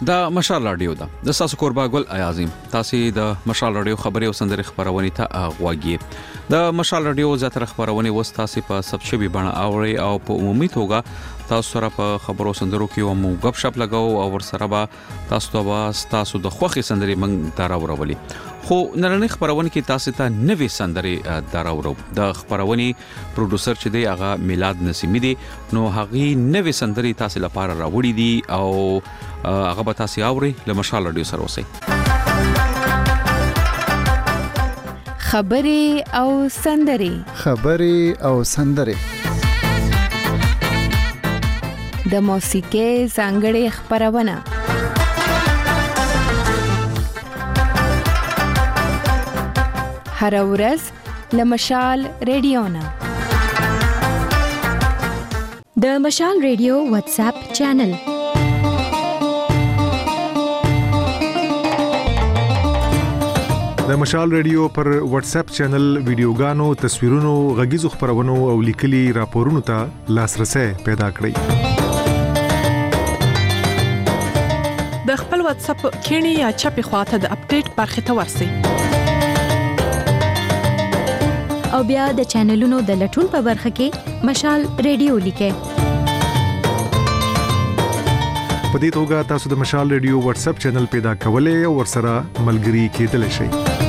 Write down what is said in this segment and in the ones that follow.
دا مشال رادیو ده د تاسو کوربا ګل عظیم تاسو د مشال رادیو خبري او سندري خبرونه ته غواګي د مشال رادیو زیاتره خبرونه وستاسي په سب شبي بڼه اوري او په عمومي توګه تاسو سره په خبرو سندرو کې مو غب شپ لګاو او ور سره به تاسو د خوخي سندري منګ دراورولي خو نن خبرونه کې تاسو ته نوې سندري دراورو د خبرونی پروډوسر چې دی هغه میلاد نسیمی دی نو هغه نوې سندري تاسو لپاره راوړي دي او هغه به تاسو اوري له مشال رادیو سره اوسئ خبري او سندري د موسیقي ځانګړې خبرونه هر ورځ له مشال رادیو نه د مشال رادیو واتس اپ چینل د مشال رادیو پر واتس اپ چینل ویډیوګانو تصویرونو غږیزو خبرونو او لیکلي راپورونو ته لاسرسي پیدا کړئ د خپل واتس اپ کینی یا چپی خواته د اپډیټ برخه ته ورسئ او بیا د چینلونو د لټون په برخه کې مشال رادیو لیکئ په دې توګه تاسو د مشال رادیو واتس اپ چینل پیدا کولای او ورسره ملګري کېدلی شئ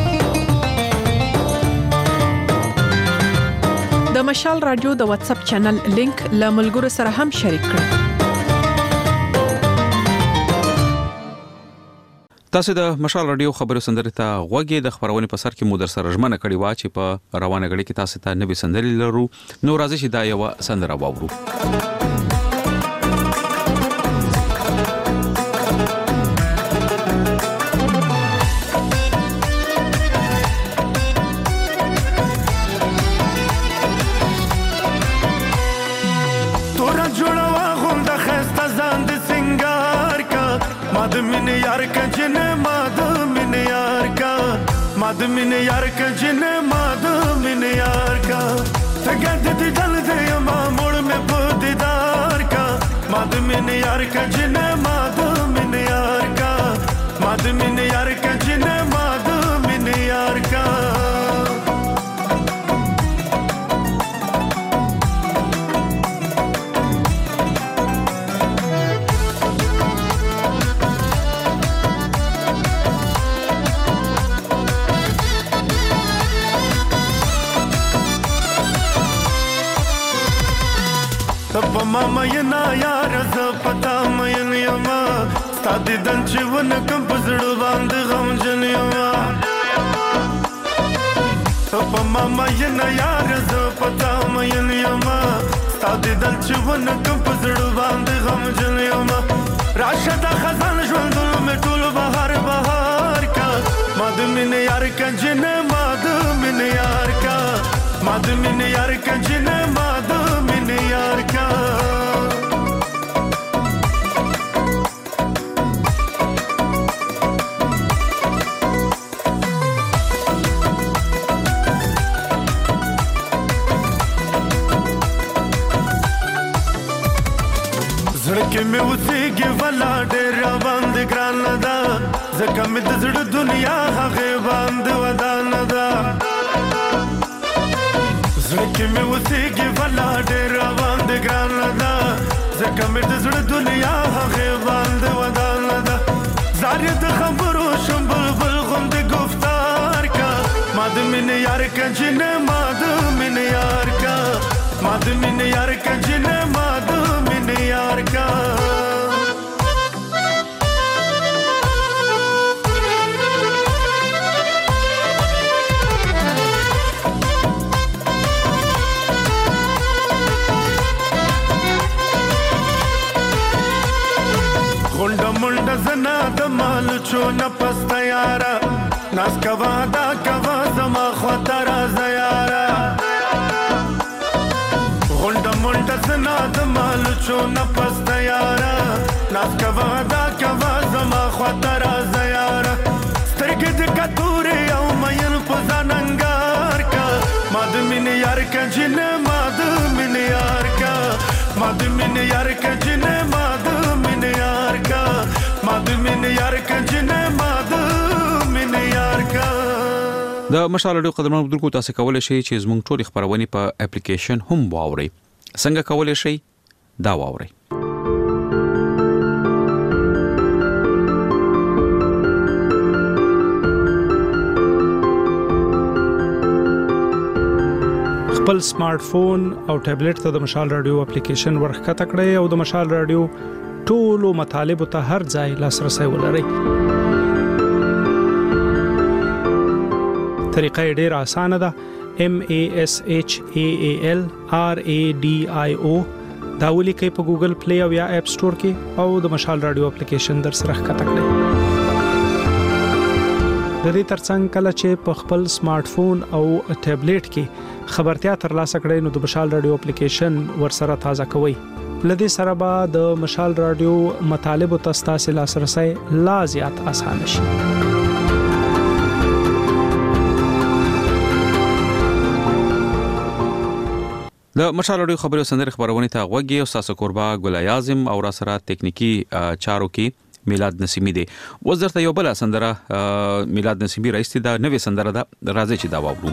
د مشال رادیو د واتس اپ چینل لینک له ملګرو سره هم شریک کړئ تاسو د مشال رادیو خبرو سندري ته غوږی د خبرونه په سر کې مو در سره ژمنه کړی وا چې په روانه غړي کې تاسو ته نوې سندري لرو نو راځي چې دا یو سندره واورو مادمین یار کا جن مادمین یار کا تگد دی دل دے ما موڑ میں دیدار کا مادمین یار کا جن مادمین یار کا مادمین یار کا جن مادمین یار کا تب ماما ینا یار ز پتا مې نیما ستادي دن چې ون کم پزړ باندې غم جنیما تب ماما ینا یار ز پتا مې نیما ستادي دن چې ون کم پزړ باندې غم جنیما راشد خزان ژوند مې ټول بهار کا مادمین یار کا جن مادمین یار کا مادمین یار کا جن مادمین یار کا زړه مې اوسېږي ولا ډېر باندې ګران ده ځکه مې د زړه دنیا هغه باندې ودان ده زړه مې اوسېږي ولا ډېر باندې ګران ده ځکه مې د زړه دنیا هغه باندې ودان ده زاري د خبرو شم بلبل غوندې گفتار کا مادمین یار کا جن مادمین یار کا مادمین یار کا جن مادمین یار کا منډه زنا د مال چون پستا یارا ناس کوا دا کوا زما خطر زیارا غونډه منډه زنا د مال چون پستا یارا ناس کوا دا کوا زما خطر زیارا سترګې د کتورې او مېن په ځاننګار کا مادمین یار کا جن مادمین یار کا مادمین یار کا جن مادمین یار کا ما د مين یار کنجنه ما د مين یار کا. د مشال رادیو قدرمن بدرکو تاسو کولای شئ چې زموږ ټول خبرونه په اپلیکیشن هم واورئ. څنګه کولای شئ دا واورئ. خپل سمارټ فون او ټابلیټ ته د مشال رادیو اپلیکیشن ورخکته کړئ او د مشال رادیو ټولو مطالبه ته هر ځای لاسرسي ولرئ. طریقه ډیره اسانه ده. MASHAAL RADIO دا ولیکئ په ګوګل پلی او یا اپ سٹور کې او د مشال رادیو اپلیکیشن در سره ښکته کړئ. د دې ترڅنګ کله چې په خپل سمارټ فون او ټابلیټ کې خبرتیا ترلاسه کړئ نو د مشال رادیو اپلیکیشن ورسره تازه کوئ. لدې سره به د مشال رادیو مطالب ته ستاسو لاسرسي لا زیات اسانه شي. د مشال رادیو خبري سندره خبرونه ته غوږی او تاسو قربا ګل اعظم او را سره ټکنیکی چارو کې میلاد نسیمی دی. وزرته یو بل سندره میلاد نسیمی رئیس دا نوې سندره ده راځي چې دا واورو.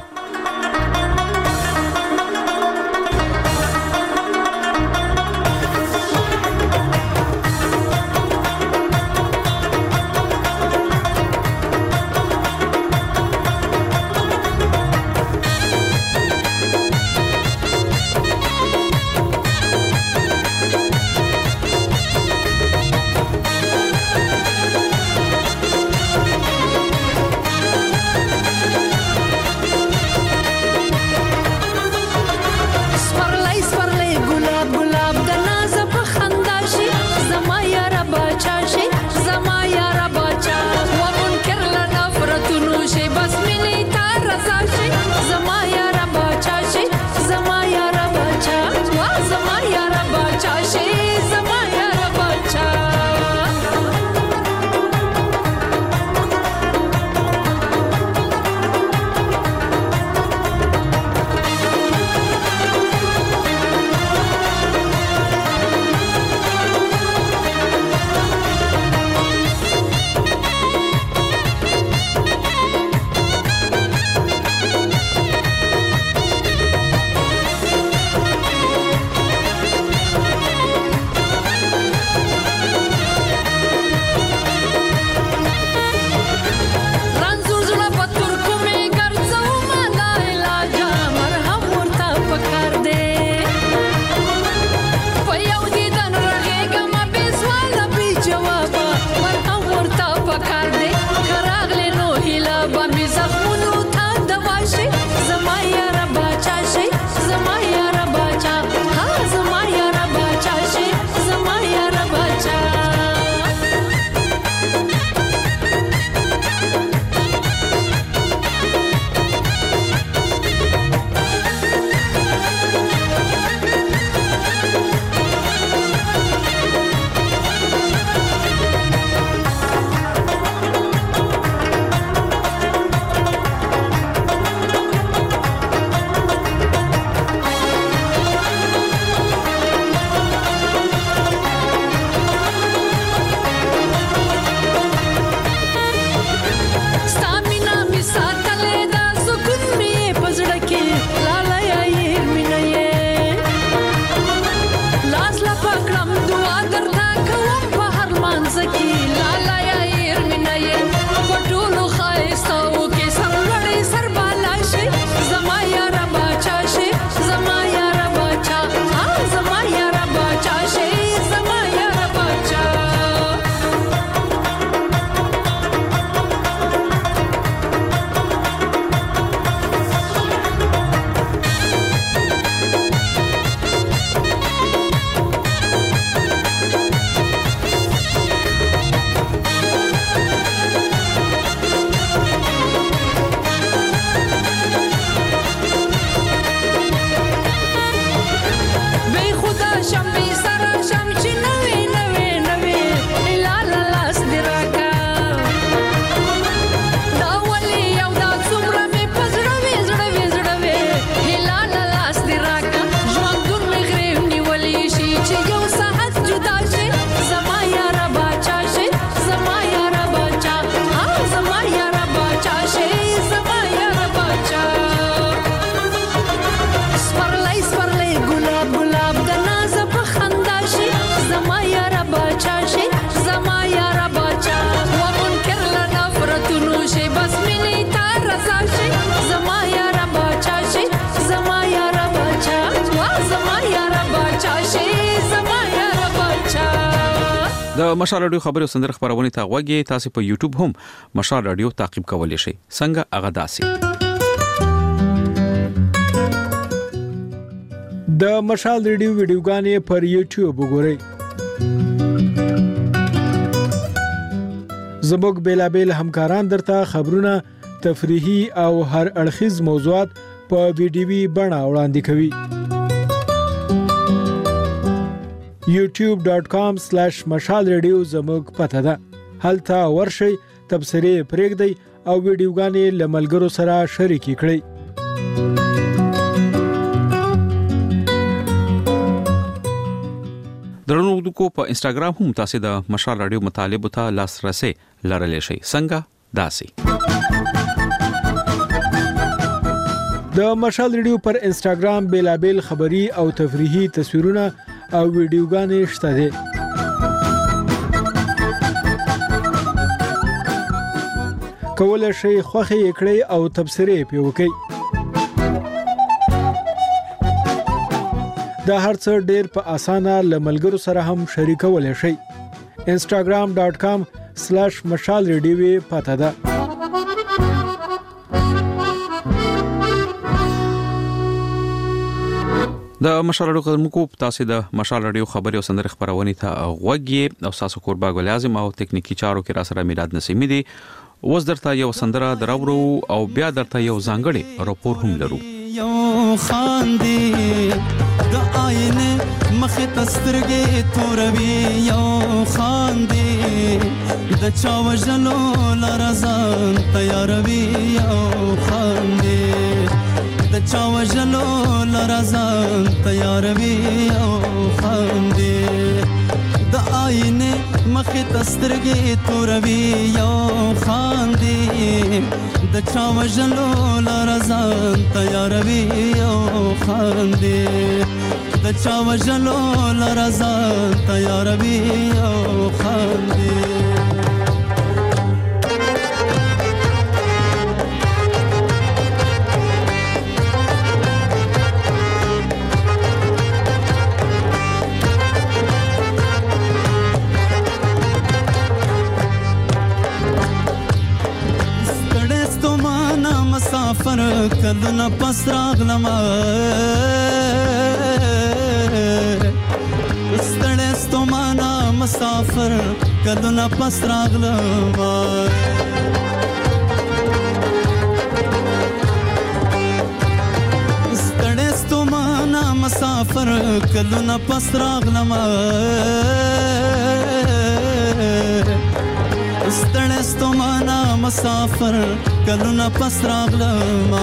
د مشال رادیو خبري او سندره خبرونه ته غوږی تاسو په یوټیوب هم مشال رادیو تعقیب کولی شئ څنګه هغه داسي د مشال رادیو ویډیوګانې پر یوټیوب وګورئ زموږ بیلابل همکاران درته خبرونه تفریحي او هر اړخیز موضوعات په ویډیوي بڼه وړاندې کوي youtube.com/mashalradio زموږ پته ده هلته ورشئ تبصرې پرېږدئ او ویډیوګانې له ملګرو سره شریکې کړئ درنو کو په انستګرام هم تاسو د مشال رادیو مطالب ته لاسرسي لرلی شئ څنګه داسي د مشال رادیو پر انستګرام بیلابل خبري او تفریحي تصویرونه او ویډیوګانې شته دي کولای شئ خوښي کړئ او تبصرې پې وکړئ دا هرڅه ډېر په اسانه لملګرو سره هم شریکولای شئ instagram.com/mashalradio پته ده د مشال رادیو خدمتونکو تاسو د مشال رادیو خبري او سندره خبرونه ته غوږی او تاسو قربا ګل اعظم او ټکنیکی چارو کې را سره میلاد نسیمی دي وز درته یو سندره دراورو او بیا درته یو ځانګړي راپور هم لرو یو خاندي د آینه مخ تسترګې توروي یو خاندي د چا وجلو لرزان تیاروي یو خاندي د چا وجلو لرزان تیاروي یو خاندي د آینه مخ تسترګې توروي یو خاندي د چا وجلو لرزان تیاروي یو خاندي د چا وجلو لرزان تیاروي یو خاندي مسافر کلونه پس راغلم ستړی ستومانه مسافر کلونه پس راغلم ستړی ستومانه مسافر کلونه پس راغلم ستړی ستومانه مسافر کلونه پس راغلم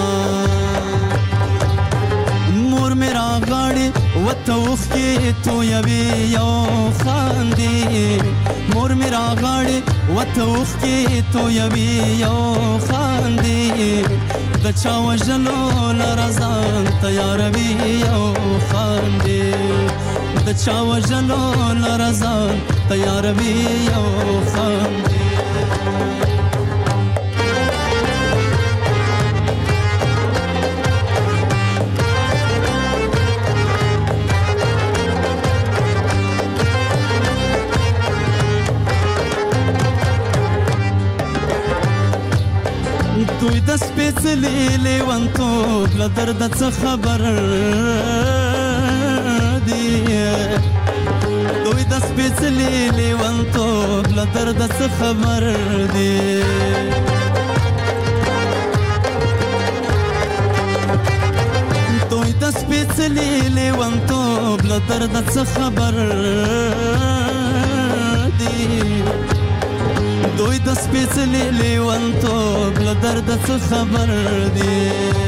مور میرا غاړي وته وخې تو یوي یو خاندي مور میرا غاړي وته وخې تو یوي یو خاندي د چا وجلو لرزان تیاروي یو خاندي د چا وجلو لرزان تیاروي یو خاندي دوی د سپېڅلې لیونتوب له درده څه خبر دي دوی د سپېڅلې لیونتوب له درده څه خبر دي دوی د سپېڅلې لیونتوب له درده څه خبر دي دوی د سپېڅلې لیونتوب له درده څه خبر دي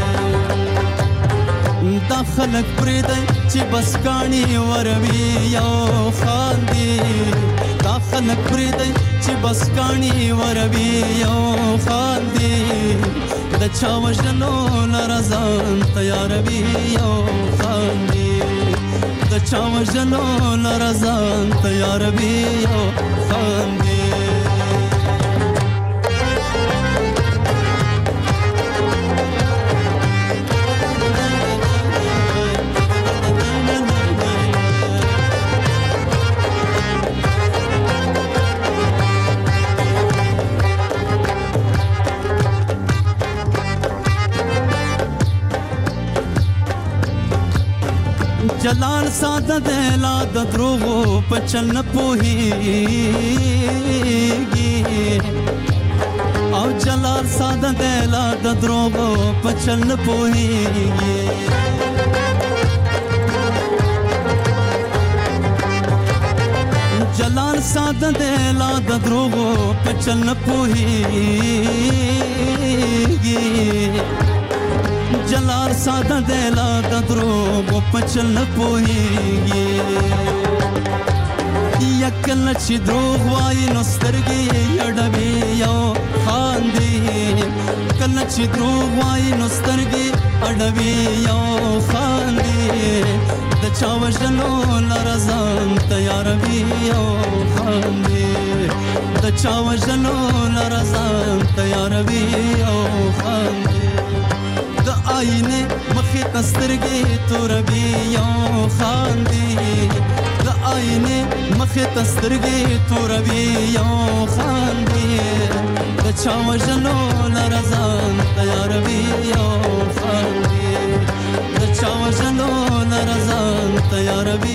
دا خلک پرېږدئ چې بس کاڼي وروي یو خاندي دا خلک پرېږدئ چې بس کاڼي وروي یو خاندي د چا وژلو لرزان تیاروي یو خاندي د چا وژلو لرزان تیاروي یو خاندي جلال ساده دی لا د دروغو په چل نه پوهیږي او جلال ساده دی لا د دروغو په چل نه پوهیږي جلال ساده دی لا د دروغو په چل نه پوهیږي جلال ساده دی لا د دروغو په چل نه پوهیږي یکل چې دروغ وایي نو سترګې اړوي یو خاندي کله چې دروغ وایي نو سترګې اړوي یو خاندي د چا وژنو لره ځان تیاروي یو خاندي د چا وژنو لره ځان تیاروي یو خاندي د آینه مخې ته سترګې توروي یو خاندي د آینه مخې ته سترګې توروي یو خاندي د چا وژنو لره ځان تیاروي یو خاندي د چا وژنو لره ځان تیاروي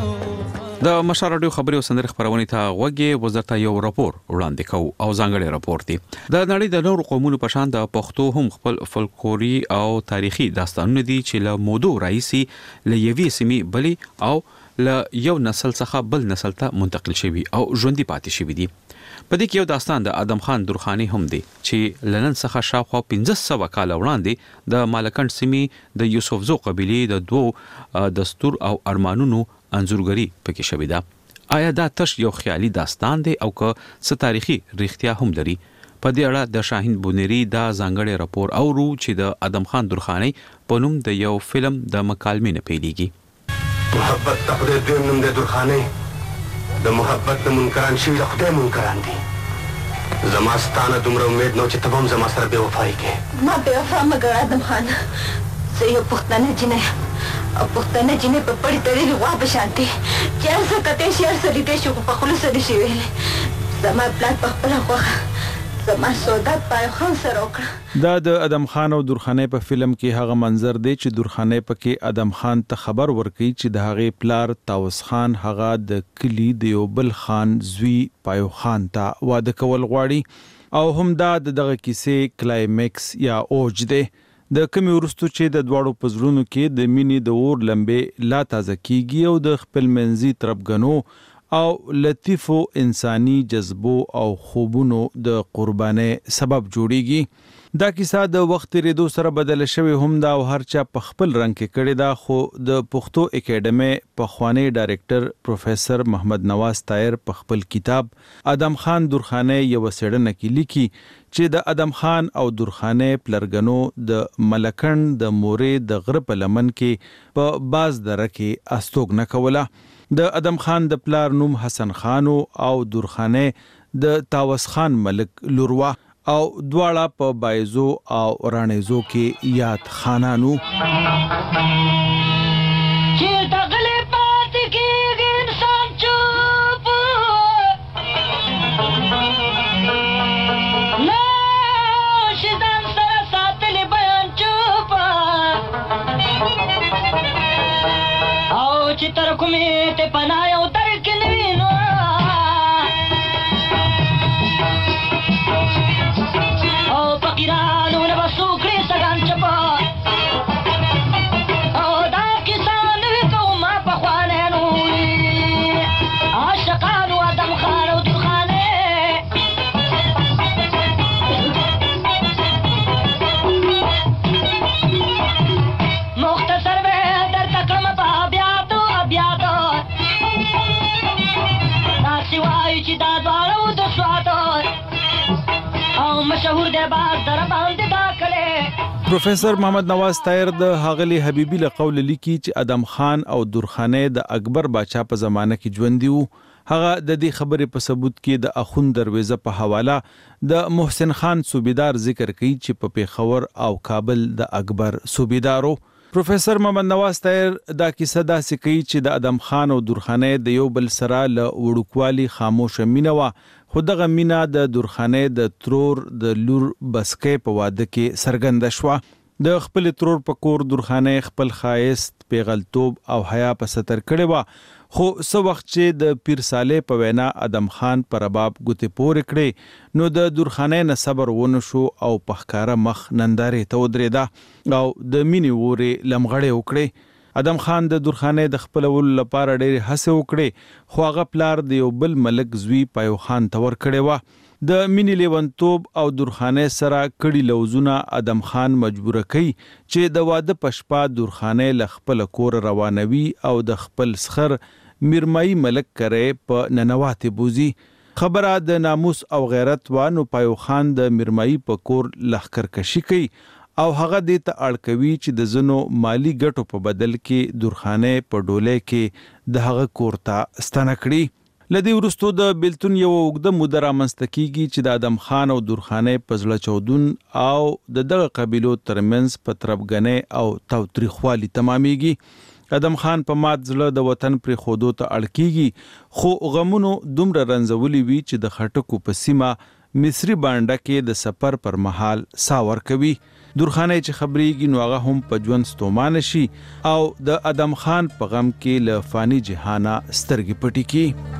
د مشال رادیو خبري او سندري خبرونه ته غوږی وزارت یو راپور وړاندې کو او ځانګړي راپور دی د نړۍ د نورو قومونو په شان د پښتو هم خپل فولکلوري او تاریخي داستانونه دي چې له مودو راځي له یوې سیمې بلی او له یو نسل څخه بل نسل ته منتقل شوی او ژوندۍ پاتې شوی دي په دې کې یو داستان د ادم خان درخاني هم دی چې لنن څخه شاوخوا 1500 کال وړاندې د مالکند سیمې د یوسفزو قبيله د دوو دستور او ارمانونو انځورګری پکې شوی دا آیا دا تش یو خیالي داستان دی او که څه تاریخي ریښتیا هم لري په دې اړه د شاهین بونيري دا ځانګړي راپور اورو چې د ادم خان درخاني په نوم د یو فلم د مکالمې نه پیلېږي محبت تقدیر دیم نوم د درخاني د محبت د منکران شي د خدای منکران دي زما ستانه دومره امید نو چې تبم زما سره بے وفایي کې ما بے وفا مګر ادم خان زه یو پښتنه جنې او پښتنه جنې په پړې تړلې غوا په شانتي چې هر څه کته شي هر څه لیدې شو په خلوص دې شي ویلې زما پلان په خپل خوښه زما سودا پای خان سره وکړه دا د ادم خان او درخانه په فلم کې هغه منظر دی چې درخانه پکې ادم خان ته خبر ورکړي چې د هغه پلار تاوس خان هغه د کلی د یو بل خان زوی پایو خان ته واده کول غواړي او هم دا دغه کیسې کلایمکس یا اوج دی د کمی ورستو چې د دواړو پزړونو کې د مینې د اور لمبه لا تازه کیږي او د خپل منځي تربګنو او لطیفو انساني جذبو او خوبونو د قربانۍ سبب جوړیږي دا کیسه د وخت ریدو سره بدل شوی هم دا او هر چا په خپل رنگ کې کړي دا خو د پښتو اکیډمي په خوانی ډایریکټر پروفیسور محمد نواز طاهر په خپل کتاب ادم خان درخانه یو سړنه کې لیکي چې د ادم خان او درخانه پلرګنو د ملکند د مورې د غره په لمن کې په باز دره کې استوګ نه کوله د ادم خان د پلار نوم حسن خانو او درخانه د تاوس خان ملک لوروا او دواړه په بایزو او رانیزو کې یاد خانانو چې دغله پات کې انسان چوپ نه شدان سره ساتل بیان چوپ او چې تر کومه ته پناه او درک نوینو فقیرانو نه بسو کړی سګان چپا او دا کسان کوم په خوانانو عاشقانو ادم خان او درخانه مختصر به در تکم په ابیاتو ناسی وای چې دا دوارو د سواتو مشهور دی باز در باندې دا کړي پروفیسور محمد نواز طاهر د حاغلی حبیبی له قول لیکي چې ادم خان او درخانه د اکبر باچا په زمانه کې ژوند دی هغه د دې خبرې په ثبوت کې د اخوند دروازه په حواله د محسن خان صوبیدار ذکر کوي چې په پیښور او کابل د اکبر صوبیدارو پروفیسور محمد نواز طاهر دا کیسه داسې کوي چې د ادم خان او درخانه د یو بل سره له وړوکوالي خاموش مینه وا خو دغه مینا د درخانه د ترور د لور بسکې په واده کې سرګند شوه د خپل ترور په کور درخانه خپل خایست پیغلتوب او حیا په ستر کړي وا خو سو وخت چې د پیر صالح په وینا ادم خان پر باب ګوتې پورې کړي نو د درخانه نه صبر ونه شو او په ښکارا مخ نندارې ته ودرېدا او د مینې ووري لمغړې وکړي ادم خان د درخانه د خپل ول لپاره ډېر هڅه وکړي خو هغه پلار د یو بل ملک زوی پایو خان تور کړي وا د مینې لیونتوب او درخانه سره کړي لوزونه ادم خان مجبور کړي چې د واده پشپا درخانه لخپل کور روانوي او د خپل سخر میرمای ملک کرے په ننواتې بوزي خبره د ناموس او غیرت وانو پایو خان د میرمای په کور لخر کشي کوي او هغه دې ته اړکوي چې د زنو مالی ګټو په بدل کې درخانه په ډوله کې د هغه کور ته ستنه کړي لدی ورستو د بلتون یو وګد مدره منستکیږي چې د ادم خان او درخانه په ځړه چودون او دغه قبيلو ترمنځ په تربګنې او توتریخوالي تمامېږي ادم خان په مات ځړه د وطن پر خودو ته اړکیږي خو غمونو دومره رنځولي وی چې د خټکو په سیمه مصری باندې کې د سفر پر مهال ساور کوي درخانه چې خبريږي نو هغه هم په ژوند ستومان شي او د ادم خان په غم کې له فانی جهانه سترګې پټي کی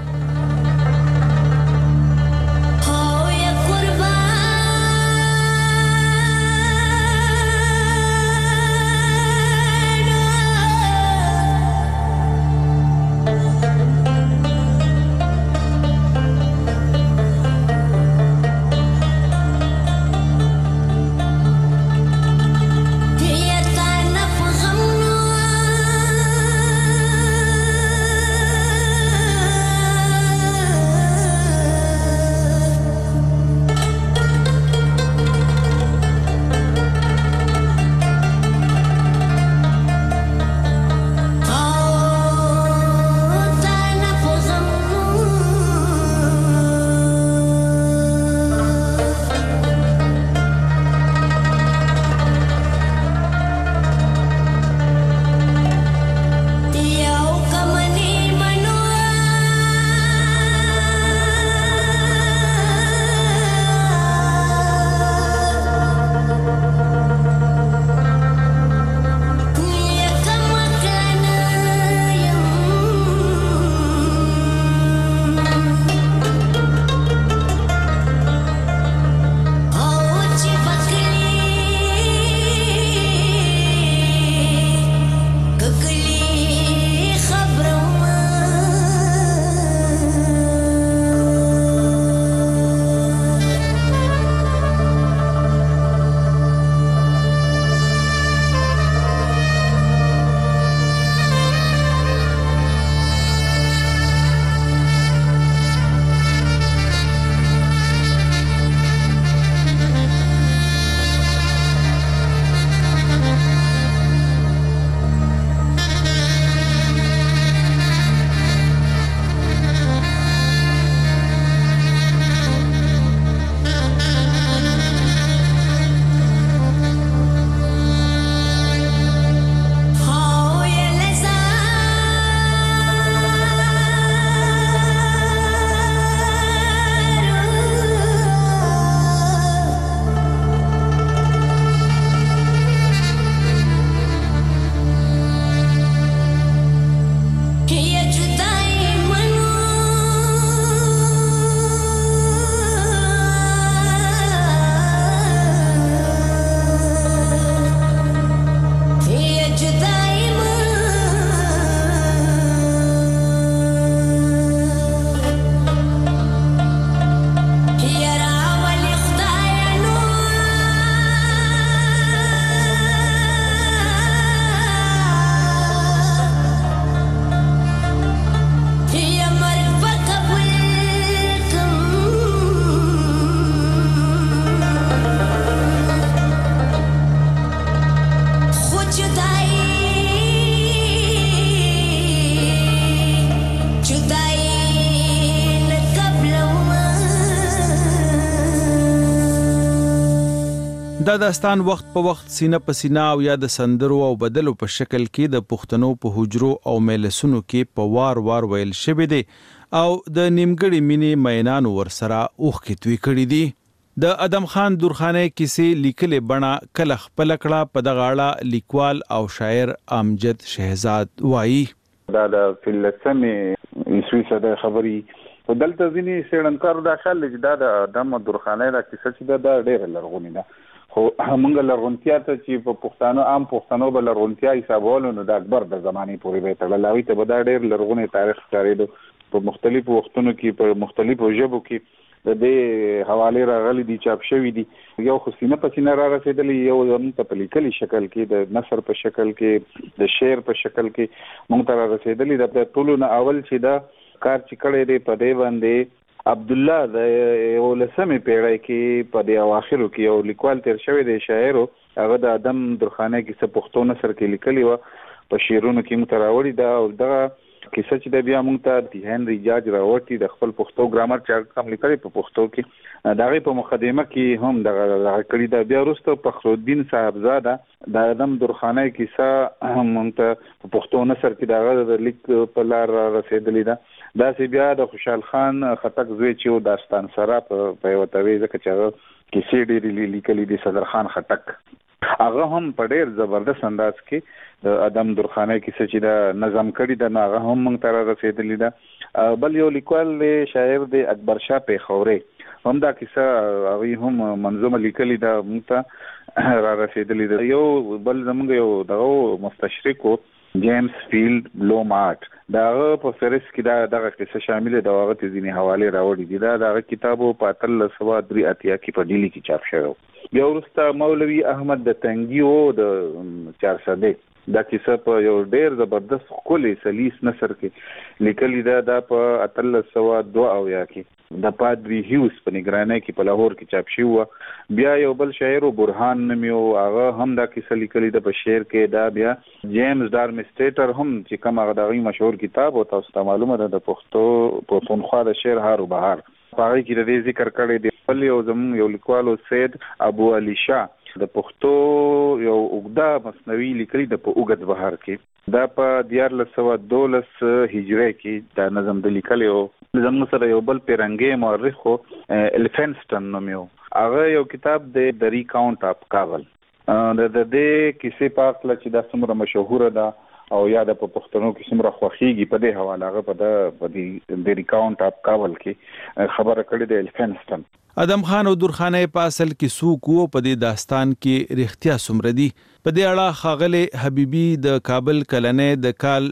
دا داستان وخت په وخت سینه په سینه او یا د سندرو او بدلو په شکل کې د پښتنو په حجرو او مجلسونو کې په وار وار ویل شوی دی او د نیمګړي مینې مینانو ورسره اوخ کې توی کړی دي د ادم خان درخانۍ کیسې لیکلې بڼه کله خپل کړه په دغه اړه لیکوال او شاعر امجد شهزاد وایي دا د فلسفې عیسوي صدې خبري په دلته ځینې سیړنکارو دا خیال چې دا د ادم درخانۍ د کیسه چې دا ډېر لرغونی ده خو موږ لرغونتیا ته چې په پښتانه عام پښتنو به لرغونتیا حسابولو نو د اکبر د زمانې پورې به تړل ته به دا ډېر لرغونی تاریخ ښکارېدو په مختلفو وختونو کې په مختلفو ژبو کې د دې حواله راغلي دي چاپ شوی دي یو خو سینه په سینه را رسیدلی یو زموږ په لیکلي شکل کې د نثر په شکل کې د شعر په شکل کې موږ ته را رسیدلی د ټولو نه اول چې دا کار چې کړی دی په دې باندې عبد الله د 19مې پیړۍ کې په دې اواخرو کې یو لیکوال تیر شوی دی شاعر هغه د ادم درخانۍ کې څه پښتو نثر کې لیکلی و په شعرونو کې متراوړي دا او دغه کیسه چې د بیا موږ ته د هنري جاج راوړتي د خپل پښتو ګرامر چې کوم لیکلي په پښتو کې دغه په مقدمه کې هم دغه کړي دا بیا وروسته فخرالدین صاحبزاده د ادم درخانۍ کیسه موږ ته په پښتو نثر کې دغه د لیک په لار رسیدلی ده دا چې بیا د خوشحال خان خټک زوی چې داستان سره په یو توی ځکه چې هغه کیسې ډېرې لیکلي دي صدر خان خټک هغه هم په ډېر زبردست انداز کې د ادم درخانۍ کیسه چې دا نظم کړي دا هغه هم موږ ته رسیدلی ده بل یو لیکوال شاعر دی اکبر شاه پیښوري هم دا کیسه هغه هم منظومه لیکلي ده موږ ته را رسیدلی ده یو بل زموږ یو دغه مستشرقو جیمز فیلد بلومارټ داغه په فهرست کې دغه قصه شامل ده هغه ته ځینې حواله راوړي دي دا دغه کتابو په 1383 کې په ډیلی کې چاپ شوی بیا وروسته مولوي احمد د تنګي او د 400 دا کیسه په یو ډېر زبردست ښکلی سلیس نثر کې لیکلي ده په 1302 کې د پادری هیوز په نگرانۍ کې په لاهور کې چاپ شوی بیا یو بل شاعر برهان نومیو هغه هم دا کیسه لیکلي ده په شعر کې دا بیا جیمز ډارمسټر هم چې کوم هغه دغه مشهور کتاب او تاسو ته معلومه ده د پښتو پښتونخوا د شعر هارو بهار په هغه کې د دې ذکر کړی دی بل یو زموږ یو لیکوال سید ابو علي شاه د پښتو یو اوږده مصنوي لیکلي د په اوږد بهار کې دا په 1412 هجری کې دا نظم د لیکلي او زموږ سره یو بل پیرنګي مورخ الفنسټن نومیو هغه یو کتاب د ریکاونټ اف کابل د دې کیسې په اړه چې دا څومره مشهوره ده او یا د پښتنو کې څومره خوښيږي په دې حواله هغه په د ریکاونټ اف کابل کې خبره کړې ده الفنسټن ادم خان او درخانۍ په اصل کې څوک وو په دې داستان کې رښتیا څومره دي په دې اړه ښاغلي حبیبي د کابل کلنۍ د کال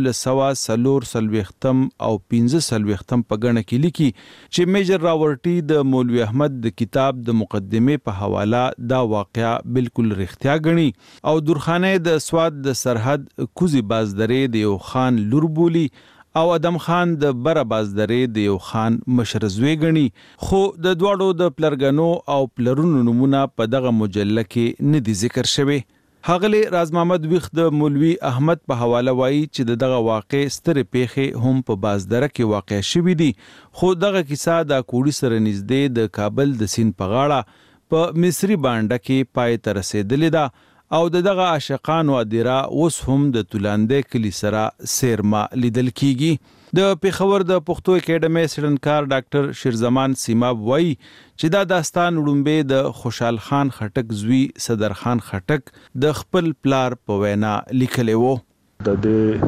1940 او 15 په غڼه کې لیکي چې میجر راورټي د مولوي احمد د کتاب د مقدمه په حواله دا واقعا بالکل رښتیا غني او درخانۍ د سواد د سرحد کوزي بازدرې د یو خان لور بولی او ادم خان د بره بازدرې د یو خان مشرزوي غني خو د دواړو د پلرګنو او پلرونو نمونه په دغه مجله کې نه دي ذکر شوی هغلی راز محمد ویخ د مولوي احمد په حواله وایي چې دغه واقع ستر پیخه هم په بازدره کې واقع شوی دي خو دغه کیسه د کوړی سره نږدې د کابل د سین په غاړه په مصری بانډه کې پای ته رسیدلې ده او دغه عاشقان و ادیرا اوس هم د تولانده کلی سره سیرما لیدل کیږي د پیښور د پښتو اکیډمي سیډنکار ډاکټر شیرزمان سیماب وایي چې دا داستان وړاندې د خوشحال خان خټک زوی صدر خان خټک د خپل پلار په وینا لیکلی وو د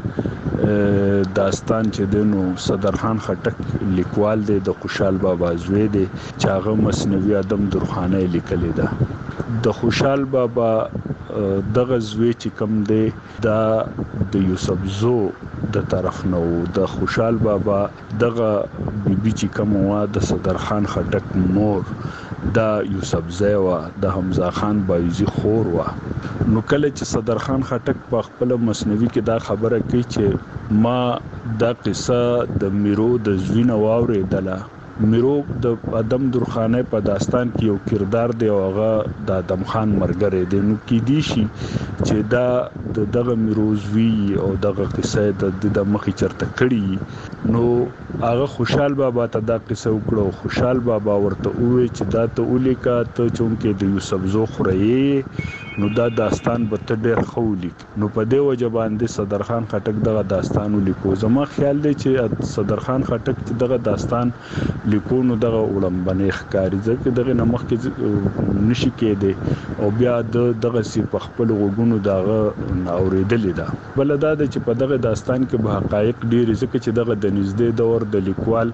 داستان چې دنو صدر خان خټک لیکوال دی د خوشحال بابا زوی دی چې هغه مصنوي ادم درخانۍ لیکلی ده د خوشحال بابا دغه زوی چې کوم دی دا د یوسف زو د طرف نو د خوشحال بابا دغه بیبي چې کوم وا د صدر خان خټک مور دا یوسف زیوا د حمزه خان بایزي خور وا نو کله چې صدر خان خټک په خپل مصنوي کې دا خبره کوي چې ما دا قصه د میرو د زوینه واورېدله میرو د ادم درخانۍ په داستان کې یو کردار دی او هغه د ادم خان مرګره دی نو کې دی شي چې دا دغه میرو زوی او دغه قصه د مخې چرته کړي نو هغه خوشحال بابا ته دا قصه وکړو خوشحال بابا ورته وې چې دا ته ولیکا ته چونکې د یوسف زو خوري نو دا داستان به ته ډېر خولی نو په دې وجه باندې صدرخان خټک دغه داستان لیکو. زما خیال دی چې صدرخان خټک دغه داستان لیکو نو دغه وړاندې ښکاری ځکه دغه نمخ کې نشي کېده او بیا دغه سی په خپل وګونو دغه اوریدلې ده. بل دا چې په دغه داستان کې به حقایق ډېر ځکه چې دغه د نږدې دور د لیکوال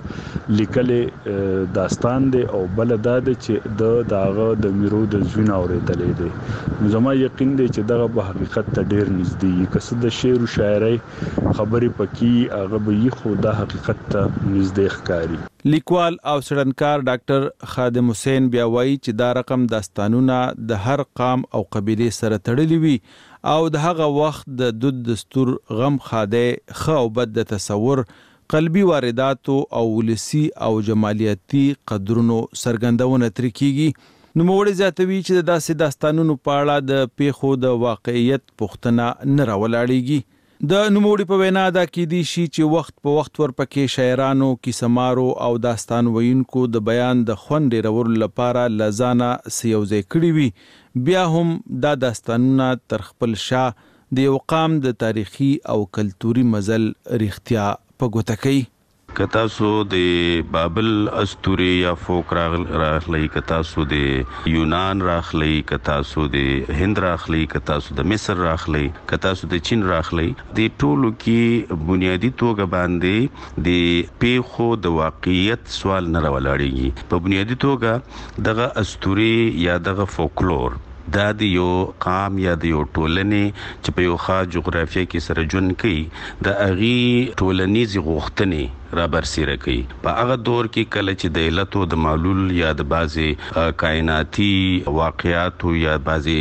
لیکلې داستان دی او بل دا چې دغه د میرو د ژوند اوریدلې دی. نو زما یقین دی چې دغه به حقیقت ته ډیر نږدې کسه د شعر او شاعري خبرې پکې هغه به خو د حقیقت ته نږدې ښکاری. لیکوال او څېړنکار ډاکټر خادم حسین بیا وایي چې دا رقم داستانونه د هر قام او قبيله سره تړلي وي او د هغه وخت د دود دستور غم خاده خو بد د تصور قلبي واردات او ولسی او جمالیاتي قدرونو سرګندونه تر کیږي. نو موږ زیاتوي چې داسې داستانونو په اړه د پیښو د واقعیت پوښتنه نه راولاړيږي. د نوموړي په وینا دا کېدی شي چې وخت په وخت ورپکې شاعرانو کیسمارو او داستان ویونکو د بیان د خوند ډیرولو لپاره لزانه سیوځای کړی وي. بیا هم دا داستانونه تر خپل شا د یو قام د تاریخي او کلتوري مزل رښتیا په ګوته کوي. کتاسو د بابل اسطوري یا فوک راخلی کتاسو د یونان راخلی کتاسو د هند راخلی کتاسو د مصر راخلی کتاسو د چین راخلی د ټولو کې بنیادی توګه باندې د پیښو د واقعیت سوال نه راولاړيږي. په بنیادی توګه دغه اسطوري یا دغه فولکلور دا د یو قام یا د یو ټولنې چې په یو خاص جغرافیه کې سره ژوند کوي د اغي ټولنیز غوښتنې را برسیره کوي. په هغه دور کې کله چې د علت او د معلول یا د بعضي کائناتي واقعیات یا بعضي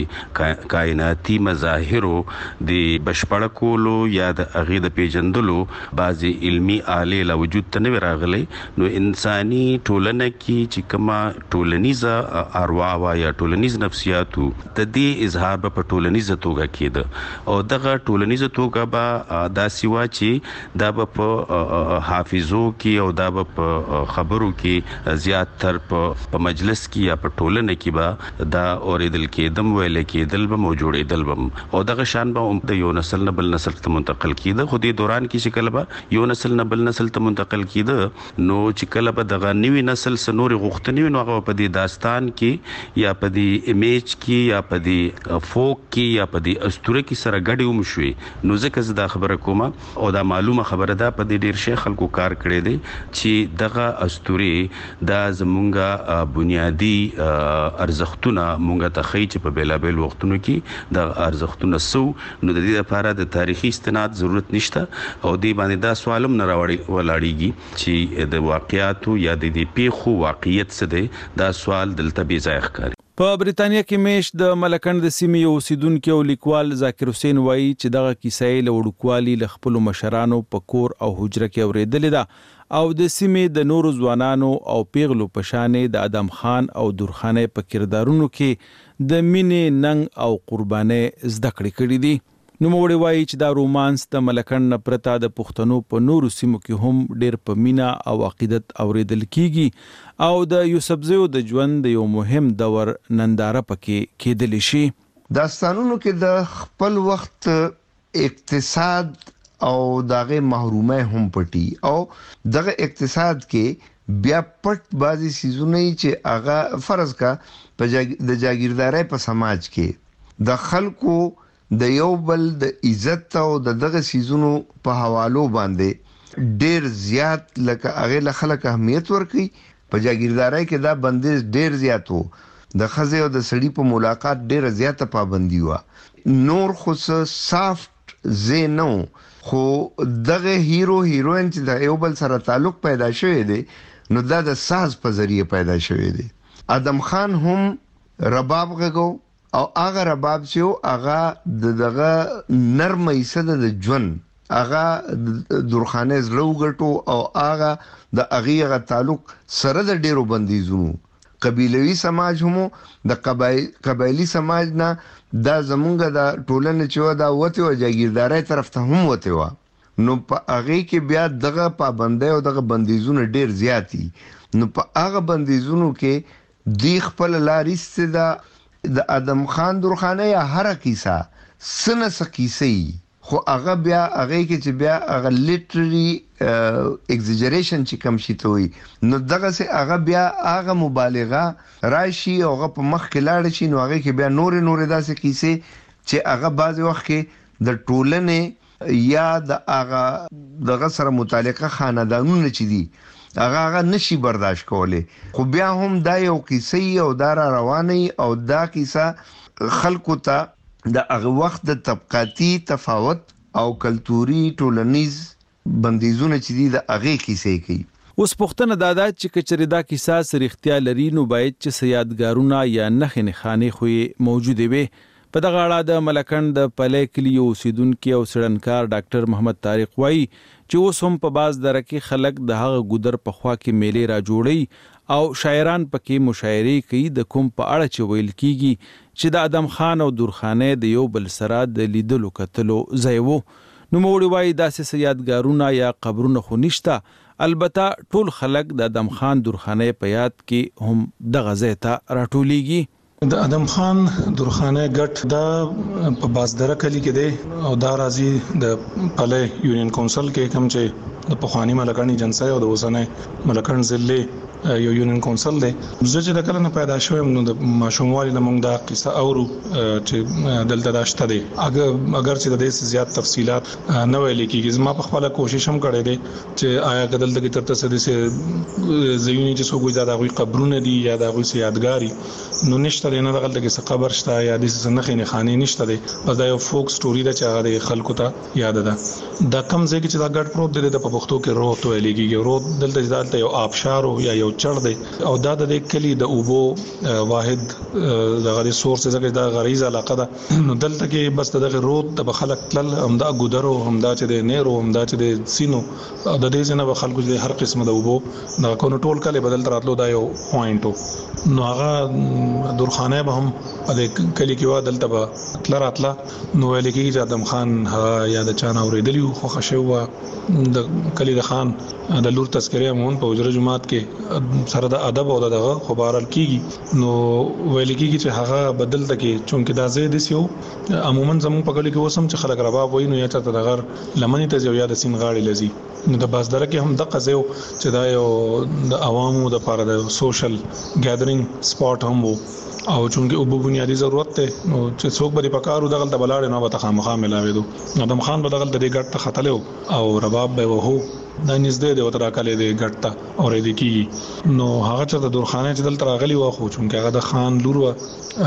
کائناتي مظاهر د بشپړ کولو یا د اغي د پیژندلو بعضي علمي آلې له وجود ته نه راغلي نو انساني ټولنه کې چې کما ټولنیزه اروا یا ټولنیز نفسیات د دې اظهار په ټولنیزه توګه کېده او دغه ټولنیزه توګه به دا سیوا چې دا په حافظو کې او دا په خبرو کې زیات تر په مجلس کې یا په ټولنه کې به دا اوریدل کېدم ویل کېدل به موجودېدل به او دغه شان به د یو نسل نه بل نسل ته منتقل کېده. خو دې دوران کې چې کله به یو نسل نه بل نسل ته منتقل کېده نو چې کله به دغه نوی نسل سنوري غوښتنې نو هغه په دې داستان کې یا په دې ایمیج کې یا په دې فوک کې یا په دې اسطوره کې سره ګډې ومشوي. نو ځکه زه دا خبره کوم او دا معلومه خبره ده په دې ډیر شي خلکو کار کړی دی چې دغه اسطوره دا زمونږه بنیادی ارزښتونه مونږ ته خی چې په بیلابل وختونو کې د ارزښتونه سو نو د دې لپاره د تاریخي استناد ضرورت نشته او دې باندې دا سوالم نه ولاړیږي چې د واقعیاتو یا د دې پیښو واقعیت څه دی. دا سوال دلته بې ځای ښکاري. په بریتانیا کې میش د ملکند د سیمې اوسیدونکو او لیکوال ذاکر حسین وایي چې دغه کیسه له وړوکوالي له خپل مشرانو په کور او حجره کې اوریدلې ده او د سیمې د نورو ځوانانو او پیغلو په شانې د ادم خان او درخانه په کردارونو کې د مینې ننګ او قرباني زده کړې دي. نو موږ وایي چې دا رومانس د ملکند نه پرته د پښتنو په نورو سیمو کې هم ډېر په مینا او عقیدت اوریدل کیږي او د یوسفزیو د ژوند د یو مهم دور ننداره پکې کېدلی شي. داستانونو کې د خپل وخت اقتصاد او دغه محرومه هم پټي او دغه اقتصاد کې بیا پټ بازي سيزونه چې هغه فرض کا د جاگیردارۍ په سماج کې د خلکو د یو بل د عزت او دغه سيزونو په حوالو باندې ډیر زیات لکه هغه له خلک اهمیت ورکي. په جاگیردارۍ کې دا بندیز ډیر زیات وو. د خزه او د سړي په ملاقات ډیر زیاته پابندي و. نور خو سافت زینو خو دغه هیرو هیروین چې د یو بل سره تعلق پیدا شوی دی نو دا د ساز په ذریعہ پیدا شوی دی. ادم خان هم رباب غږو او هغه رباب چې هغه دغه نرمه ایسه د ژوند هغه درخانه زلو ګټو او هغه د هغه تعلق سره د ډیرو بندیزونو قبیلوي سماج هم د قبایلی سماج نه دا زمونږ د ټولنې چې دا وته او جاگیردارۍ طرف ته هم وته و نو په هغه کې بیا دغه پابندۍ او دغه بندیزونه ډیر زیاتی. نو په هغه بندیزونو کې دی خپل لارې ستدا د ادم خان درخانه یا هر کیسه سنه سکیسي خو هغه بیا هغه کې چې بیا هغه لیټرري ایگزیجریشن چې کم شي ته وي نو دغه سه هغه بیا هغه مبالغه راشي او هغه په مخ کې لاړ شي نو هغه کې بیا نور داسې کیسه چې هغه بعض وخت کې د ټولنې یا د هغه دغه سره متعلقه خاندانونه چې دي هغه نشي برداشت کوله خو بیا هم دا یو کیسه او دا رواني او دا کیسه خلکو ته د هغه وخت د طبقاتي تفاوت او کلتوري ټولنیز بندیزونه چې دي د هغه کیسې کوي. اوس پښتنه دادا چې کچری دا کیسه سریختیا لري نو باید چې سیادګارونه یا نخې نخانه خو موجوده وي. په دغه اړه د ملکند د پلې کلی اوسیدونکو او سړنکار ډاکټر محمد طارق وایي چې اوس هم په باز درکې خلک د هغه ګودر په خوا کې میلې را جوړي او شاعران پکې مشاعري کوي د کوم په اړه چې ویل کیږي چې د ادم خان او درخانه د یو بل سره د لیدلو کتلو ځای وو. نو موږ وایي داسې یادګارونه یا قبرونه خو نشته، البته ټول خلک د ادم خان درخانه په یاد کې هم دغه ځای ته راټولېږي. د ادم خان درخانه ګټ دا په بازدره کلی کې دی او دا راځي د پلې یونین کونسل کې کوم چې د پخوانی ملکانی جنسای او د اوسنۍ ملکان ضلع یو یونین کونسل دی. زه چې د کله نه پیدا شوم نو د ماشوموالي نه موږ دا قصه اورو چې دلته داشته دی اگر چې د دې زیات تفصيلات نه ویل کېږي. زما په خپل کوشش هم کړی دی چې آیا کدل د تر څه د زيونی چې څو ګوي دا غوي قبرونه دي یا دا غوي یادګاری نو نشته نه دغه د قبر شته یا د نخې نه خاني نشته دی. بس دا یو فوک سټوري ده چې هغه د خلکو ته یاد ده. دا کم ځای چې دا ګډ پروت دی د پښتو کې روت ویل کېږي. روت دلته یو آبشار یا یو چړ دی او دا د کلی د اوبو واحد دغه ریسورس زګر د غریز علاقه ده. نو دلته کې بس دغه روت د خلک تل همدا ګودرو همدا چې د نیرو همدا چې د سینو د دې څخه به خلکو د هر قسمه د اوبو د کونو ټول کله بدل تراتلو دا یو پوینټو نو هغه درخانه به هم د کلی کې و دلته به تل راتله نو ویل کېږي چې ادم خان یا د چانه اوریدلی خو خښو د کلی د خان د لور تذکرې مون په وجره جماعت کې سره د ادب او دغه خبرال کیږي نو ویل کېږي چې هغه بدل تکي چونکه دا زید سیو عموما زمون په کلی کې وسم چې خلک رباب وای نو یا ته د غر لمنې ته یو یاد سین غاړي لذي نو د بازدره کې هم د قزیو چې دا یو د عوامو د لپاره د سوشل ګیدرینګ سپاټ هم وو او چونکه اوبو بنیادی ضرورت ته نو چې څوک بری پکارو دغه ته بلاړ نه وته خامخا ملاوي دو ادم خان بدل د دې ګټ خطلو او رباب به وو دا نږدې دی او تر کله دی ګټ ته اورې دی کی نو هغه چې د درخانه چې دل تراغلی واخو چونکه هغه د خان لور و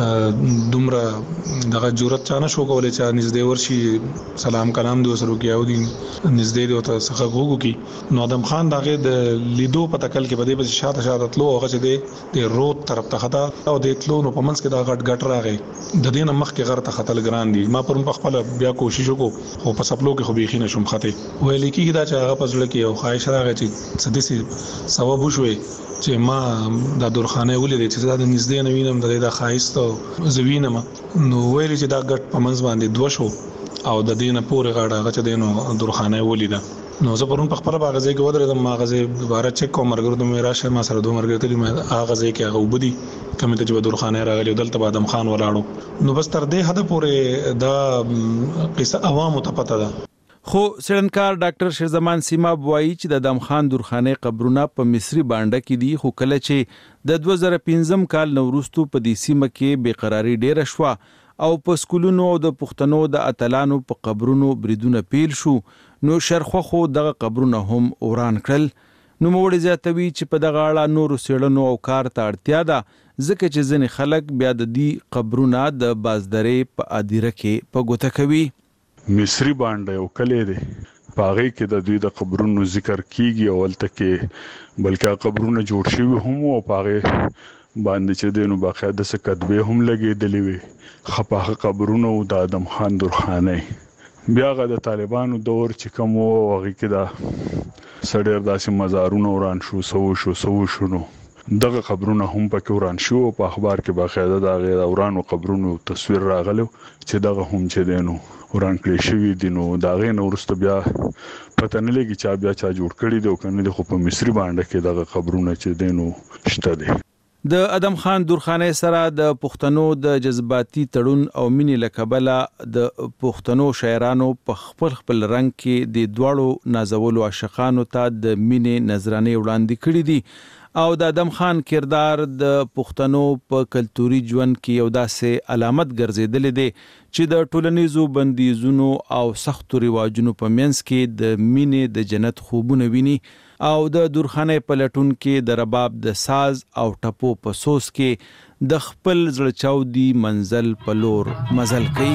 دومره دغه جرأت چانه شو کولای چې نږدې ورشي سلام کلام دی وسرو کې او دین نږدې دی او ته څخه غوګو کی نو ادم خان دغه د لیدو په تکل کې بده په شاته تلو هغه چې دی روت طرف ته خطا او د تلو نو په منځ کې دا غټ راغی د دینه مخ کې غر ته خطل ګران دي. ما پرون په خپل بیا کوشش وکړو خو په سپلو کې خو بيخي نشم خطه ویل کېږي دا چې هغه پزړه کې یو خواهش راغی چې سدسي سبب وشوي چې ما د درخانه ولې چې دا د نږدې نه وینم د خایست او زوینم نو ویل چې دا ګټ په منځ باندې دوه شو او د دینه پورې غاړه غچ دینو درخانه ولیدا نو زه پرون په خپل باغ ځای کې ودرېدم ما غزه دوباره چک کوم مرګ د میرا شه ما سره دوه مرګ ته ما هغه ځای کې هغه وبدي کوم ته چې درخانه راغلی دلته ادم خان ولاړو نو بس تر دې حد پورې دا قصه عوامو ته پته ده. خو سړنکار ډاکټر شیرزمان سیما بوایي چې د ادم خان درخانه قبرونه په مصری بانډه کې دي خو کله چې د 2015 کال نوروستو په دې سیمه کې بیقراری ډیره شوه او په سکولونو او د پښتنو د اتلانو په قبرونو بریدونه پیل شو نو شرخه خو دغه قبرونه هم وران کړل. نو موړي زیاتوي چې په دغه اړه نور سیړنو او کار ته اړتیا ده ځکه چې ځنې خلک بیا د دې قبرونه د بازدرې په ادیره کې په ګوته کوي. مصری باندې یو کلی دی پاغې کې د دوی د قبرونو ذکر کیږي او ولته کې بلکې قبرونه جوړ شوي هم او پاغې باندې چې دینو باقاعده څه کتبه هم لګېدلې وي خپاخه قبرونه او د ادم خان درخانه بیا غا د طالبانو دور چې کوم وغه کې دا سړی داسې مزارونه وران شو نو دغه قبرونه هم پکې وران شو په اخبار کې باقاعده دا غیر ورانو قبرونو تصویر راغلو چې دغه هم چې دینو وران کړی شوی دي نو دا غي نو ورسته بیا پته نه لګي چې بیا چا جوړ کړی دی او کنه د خو په مصری باندې کې دغه قبرونه چې دینو شته دي. د ادم خان درخانۍ سره د پښتنو د جذباتي تړون او مینې لکبله د پښتنو شاعرانو په خپل رنگ کې د دواړو نازولو عاشقانو ته د مینې نظرانه وړاندې کړې دي او د ادم خان کردار د پښتنو په کلتوري ژوند کې یو داسې علامت ګرځیدل دي چې د ټولنیزو بندیزونو او سختو رواجونو په منځ کې د مینې د جنت خوبونه ویني او د درخانۍ په لټون کې د رباب د ساز او ټپو په سوس کې د خپل زړه چاودي منزل په لور مزل کوي.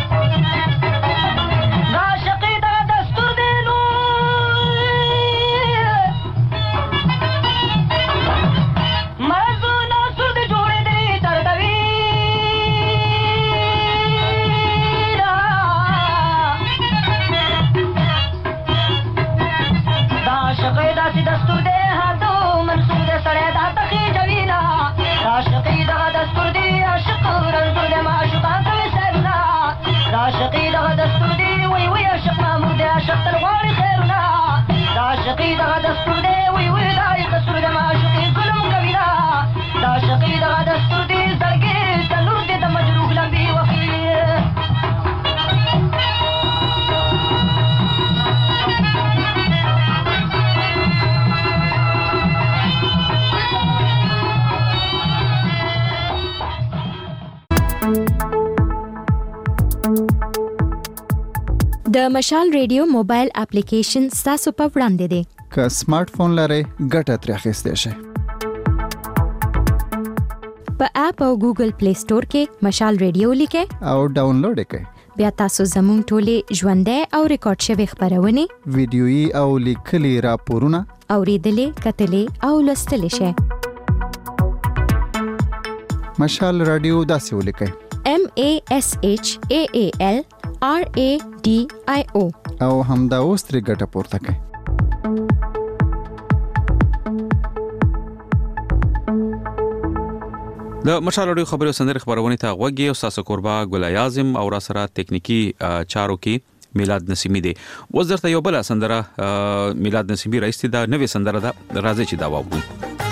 د مشال ریډیو موبایل اپلیکیشن تاسو په وړاندې دی. که سمارټ فون لرئ ګټه ترې اخیستی شئ. په اپ او ګوګل پلی سٹور کې مشال ریډیو لیکئ او ډاونلوډ یې کړئ. بیا تاسو زموږ ټولې ژوندۍ او ریکارډ شوي خبرونه، ویډیويي او لیکلي راپورونه اوریدلې، کتلې او لوستلې شئ. مشال رادیو داسې ولیکئ: MASHAAL RADIO او همدا اوس ترې ګټه پورته کړئ. د مشال رادیو خبري سندري خبرونه ته غوږی او ساسو قربا ګل اعظم او را سره ټکنیکی چارو کې میلاد نسیمی دی. وزرته یو بل سندره میلاد نسیمی رئیس دا نوې سندره دا راځي چې دا واورو.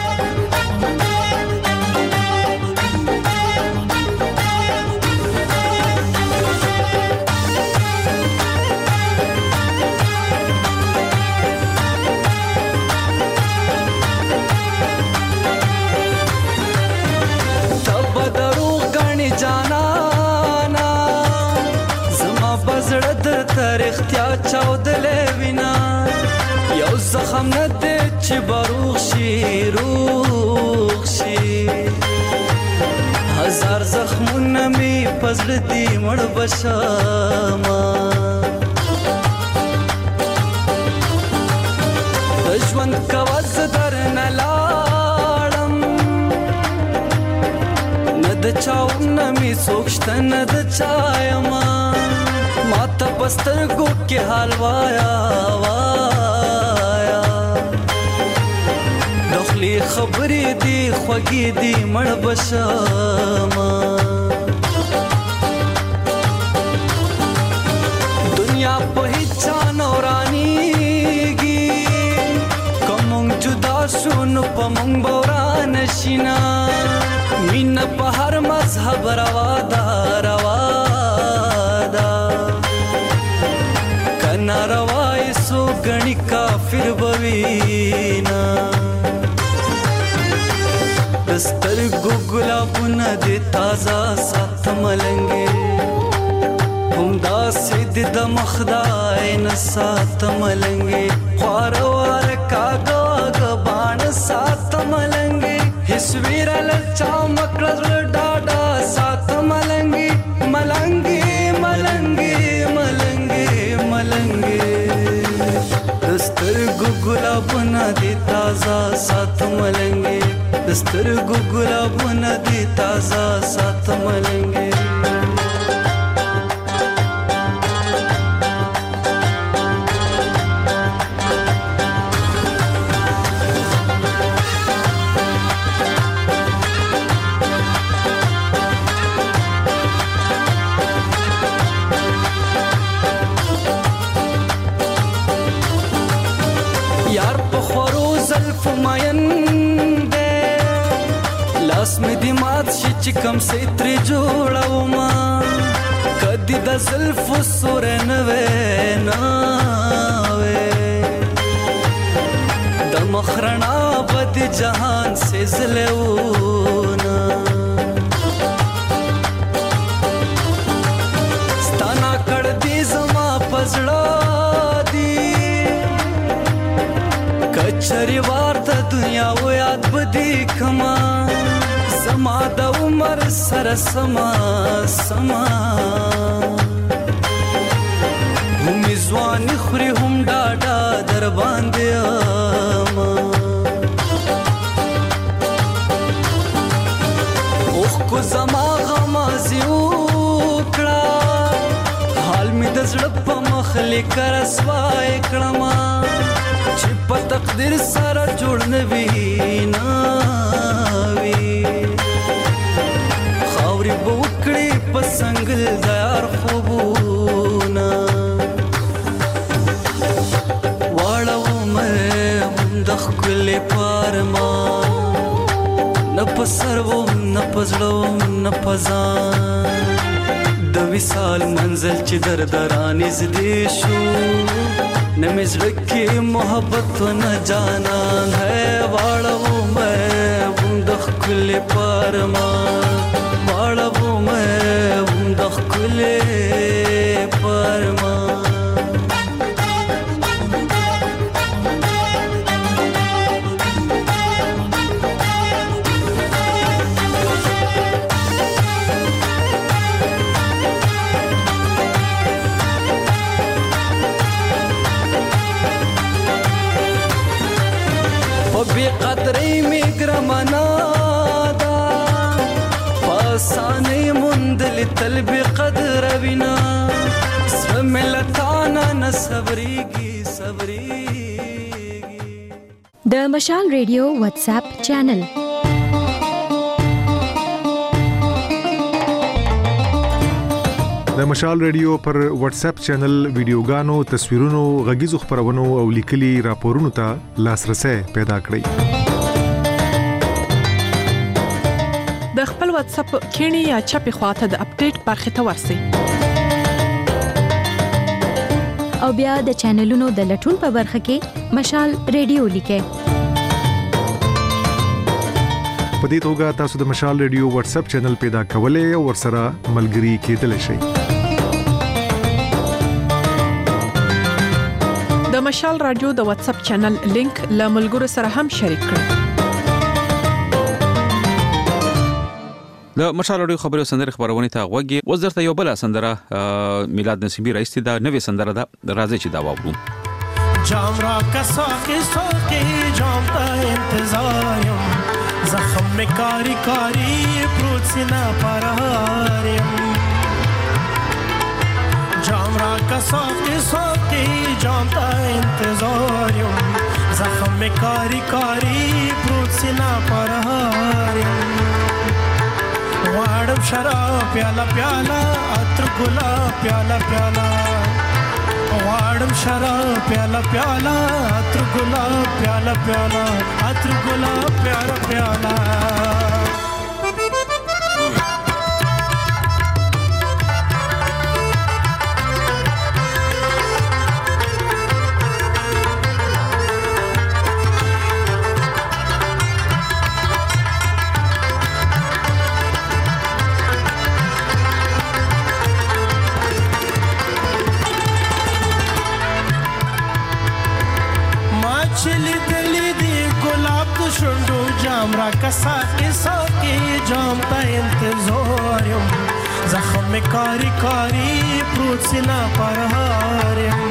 چاودلې وینا یو زخم نه دې چې بروغ شي هزار زخمونه می پزړ دي مړ بشما د ژوند کواز در نه لاړم نه د چاونه می سوکشته نه د چایما ماته پسترګو کې حال وایا دخلي خبرې دي خوږې دي مړ بشما دنیا په هیڅ نورانيږي کوم جدا شون په مونږ بوران شینا مين په هر مذهب روا دا ناروای سو غنی کافر بوینا دستر ګلابونه دې تازه ساتملنګي همدا سید د مخدای نه ساتملنګي خوروار کاګه غبان ساتملنګي هیڅ ویرل چا مکړه ډاډا ساتملنګي ملنګي ملنګي دسترګو ګلابونه دي تازه ساتملنګي دسترګو ګلابونه دي تازه ساتملنګي چې کم ستري جوړو ما کدی د زلف سور نوې د مخرنا بد جهان سے زلونا ستانا کړ دې زما پزړه دی کچري ورته دنیا و یاد بدی کما زما د عمر سره سما هم ځوان خوري هم ډاډا در باندې اما اوخ کو زما غمازي وکړه حال می د زړه په مخ لیکه رسوای کړم چې په تقدیر سره جوړ نه وي خاورې به وکړي په څنګل د یار خوبونه واړه عمر هم د ښکلې پارما نه په سر وم نه په زړه وم نه په ځان د وصال منزل چې در نږدې شو نه مې زړه کې محبت نه جانان ہے واړه عمر هم د ښکلې پارما واړه عمر هم د ښکلې پارما بی قدرې می ګرمانا دا پاسانې مندل تل بی قدر وینا سملتانا نصبريږي د مشال ریډیو واتس اپ چینل د مشال ریډیو پر واتس اپ چینل ویډیوګانو تصویرونو غږیزو خبرونو او لیکلي راپورونو ته لاسرسي پیدا کړئ د خپل واتس اپ کینی یا چپی خواته د اپډیټ برخه ته ورسی او بیا د چینلونو د لټون په برخه کې مشال ریډیو لیکه په دې توګه تاسو د مشال ریډیو واتس اپ چینل پیدا کولای او ورسره ملګري کېدلی شئ د مشال رادیو د واتس اپ چینل لینک له ملګرو سره هم شریک کړئ د مشال رادیو خبري سندره خبرونه ته غوږی وزرته یو بل سندره میلاد نسیمی رئیس دا نوې سندره ده راځي چې دا واورو جام را کسا کې سوکې جام ته انتظارم زخم میں کاری کاری پروت سینا پرهاریم جام را کسا کې سوکې جام ته انتظارم زخم میں کاری کاری پروت سینا پرهاریم واړم شراب پیالا پیالا عطر ګلاب پیالا پیالا واړم شراب پیالا پیالا عطر ګلاب پیالا پیالا عطر ګلاب پیالا پیالا جام را کسا کې سوکې جام ته انتظارم زخم میں کاری کاری پروت سینا پرهارم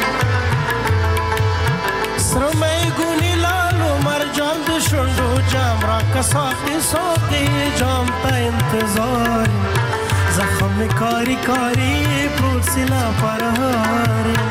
سرمای ګونی لالو مرجان د شوندو جام را کسا کې سوکې جام ته انتظارم زخم میں کاری کاری پروت سینا پرهارم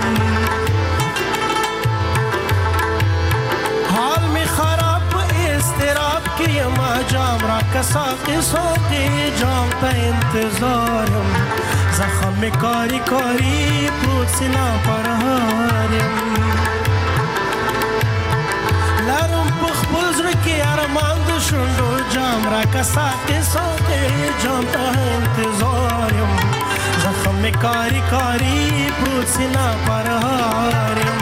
حال میں خراب استراب کی ما جام را کسا قصوں کی جام تا انتظارم زخم میں کاری کاری پروت سینا پرهارم لارم په خپل زړه کې ارمان د شونډو جام را کساته ساته جام ته انتظار یم زخم می کاری کاری پروت سینا پر هارم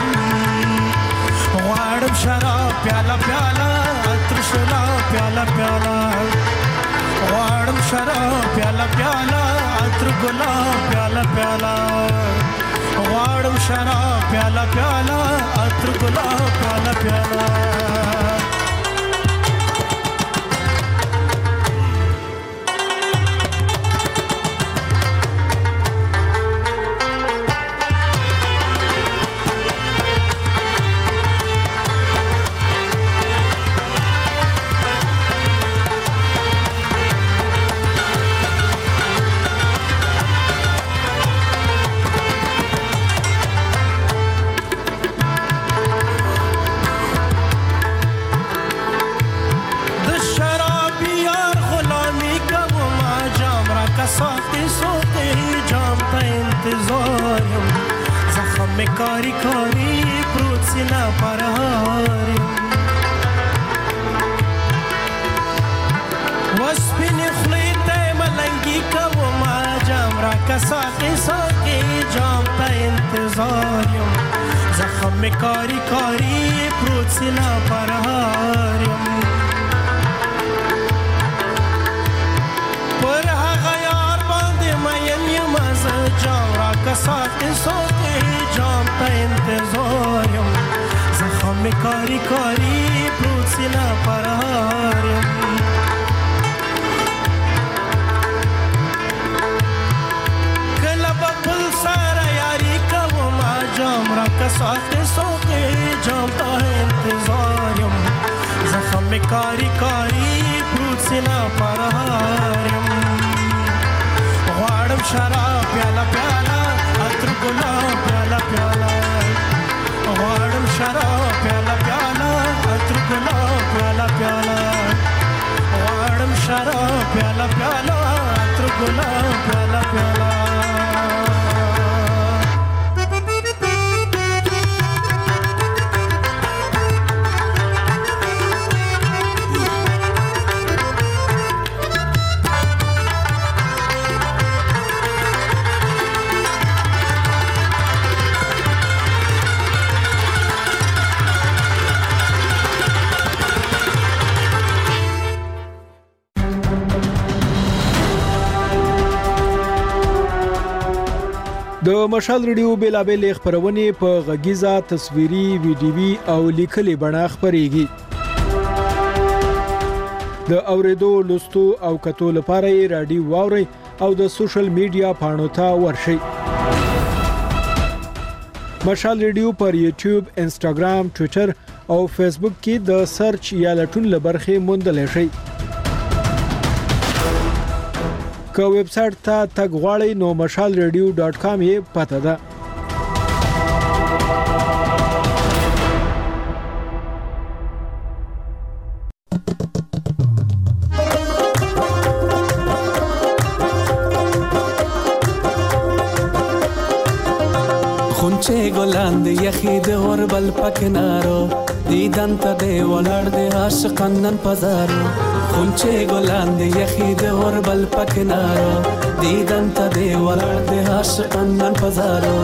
غواړم شراب پیاله پیاله عطر شلا پیاله پیاله غواړم شراب پیاله پیاله عطر ګلاب پیاله پیاله غواړم شراب پیاله پیاله عطر ګلاب پیاله پیاله کاری کاری پروت سینا پر هارم وسپین خلی ته ملنګي کوم جام را کساته ساته جام ته انتظار یم زخم کاری کاری پروت سینا پر هارم پر هغه یار باندې مې یم جام را کساته ساته جام ته انتظار یم زخم کاری کاری پروت سینا پر هارم کله بل سره یاری کوم جام را کساته ساته جام ته انتظار یم زخم کاری کاری پروت سینا پر هارم غواړم شراب پیاله پیاله عطر ګلاب پیاله پیاله غواړم شراب پیاله پیاله عطر ګلاب پیاله پیاله غواړم شراب پیاله پیاله عطر ګلاب پیاله پیاله د مشال ریډیو بیلابل خبرونه په غږیزه تصویري ویډیوي او لیکلي بڼه خبريږي د اوریدو لوستو او کتو لپاره رادیو واوري او د سوشل میډیا پاڼو ته ورشي مشال ریډیو پر یوټیوب انسټاګرام ټوئیټر او فیسبوک کې د سرچ یا لټون لبرخه موندل شي که ویب سټ ته تګ غواړئ نو mashalradio.com یې پته ده خونچه ګلان د یخي د اوربل پکنارو دیدن ته دی ولړ د عاشقان نن پزارو خونچه ګلان د یخي د اوربل پکنارو دیدن ته دی ولړ د عاشقان نن پزارو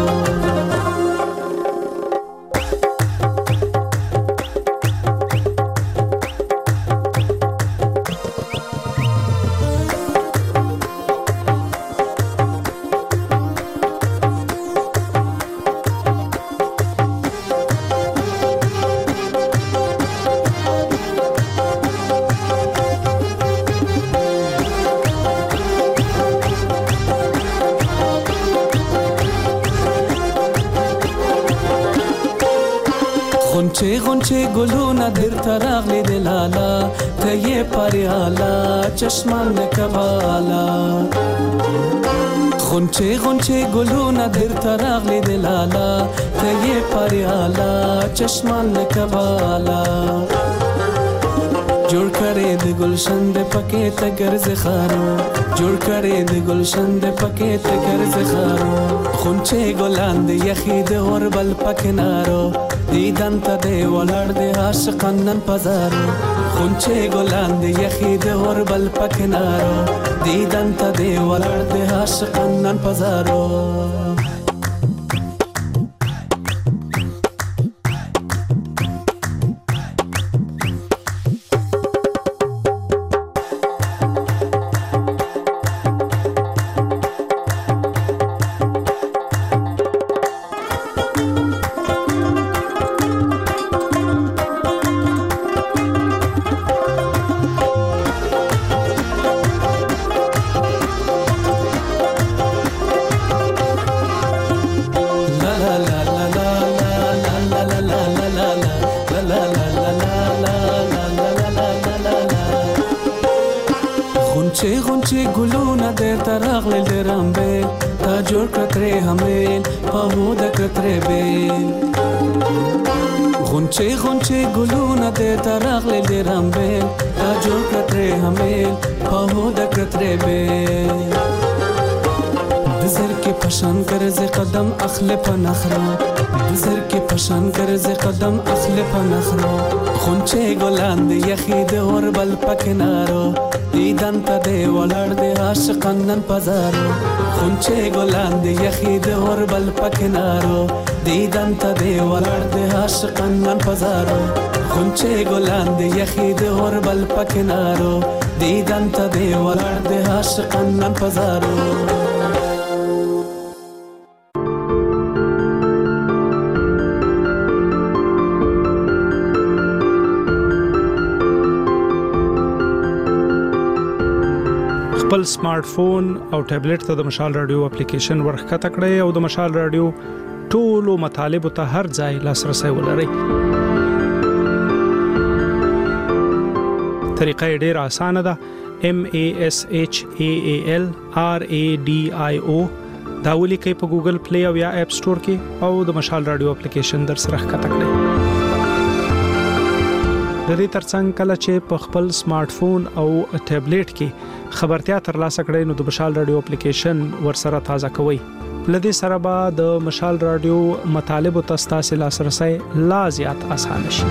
غونچه ګلونه در تراغلی د لالا ته یې پریالا چشمان د کبالا غونچه ګلونه در تراغلی د لالا ته یې پریالا چشمان د کبالا جوړ کړې د ګلشن د پکې ته ګرځ خارو جوړ کړې د ګلشن د پکې ته ګرځ خارو خونچه ګلان د یخي د اوربل پکنارو دیدن ته دی ولاړ دی عاشقان نن پزارو خونچه ګلان دی یخی د اوربل پکنارو دیدن ته دی ولاړ دی عاشقان نن پزارو غونچه ګلونه د تراغل درامبه تا جوړ کتره همیل په د کتره بیل غونچه ګلونه د تراغل درامبه تا جوړ کتره همیل په د کتره بیل بزر کې پشان کرز قدم اخله په نخرا بزر کې پشان کرز قدم اخله په نخرا غونچه ګلان د یخی د اوربل پکنارو دیدن ته دی ولاړ دی عاشقان نن پزارو خونچه ګلان دی یخی د اوربل پکنارو دیدن ته دی ولاړ دی عاشقان نن پزارو خونچه ګلان دی یخی د اوربل پکنارو دیدن ته دی ولاړ دی عاشقان نن پزارو خپل سمارټ فون او ټابلیټ ته د مشال رادیو اپلیکیشن ورخته کړئ او د مشال رادیو ټولو مطالب ته هر ځای لاسرسي ولرئ. طریقه ډېره اسانه ده. MASHAALRADIO دا ولیکئ په ګوګل پلی او یا اپ سٹور کې او د مشال رادیو اپلیکیشن در سره ښکته کړئ. د دې ترڅنګ کله چې په خپل سمارټ فون او ټابلیټ کې خبرتیا ترلاسه کړئ نو د مشال رادیو اپلیکیشن ورسره تازه کوئ. لدې سره به د مشال رادیو مطالب او تاسو لاسرسي لا زیات اسانه شي.